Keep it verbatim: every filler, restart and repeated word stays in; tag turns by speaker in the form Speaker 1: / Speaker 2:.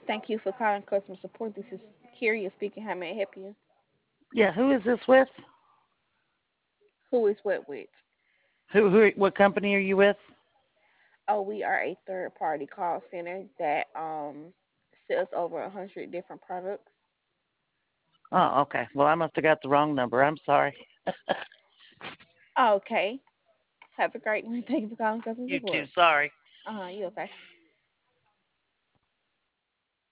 Speaker 1: Thank you for calling customer support. This is Kyria speaking. How may I help you?
Speaker 2: Yeah, who is this with?
Speaker 1: Who is what with?
Speaker 2: Who, who, what company are you with?
Speaker 1: Oh, we are a third party call center that um sells over a hundred different products.
Speaker 2: Oh, okay. Well, I must have got the wrong number. I'm sorry.
Speaker 1: Okay. Have a great one. Thank you for calling customer
Speaker 2: You too.
Speaker 1: support.
Speaker 2: Sorry.
Speaker 1: Uh huh. You okay?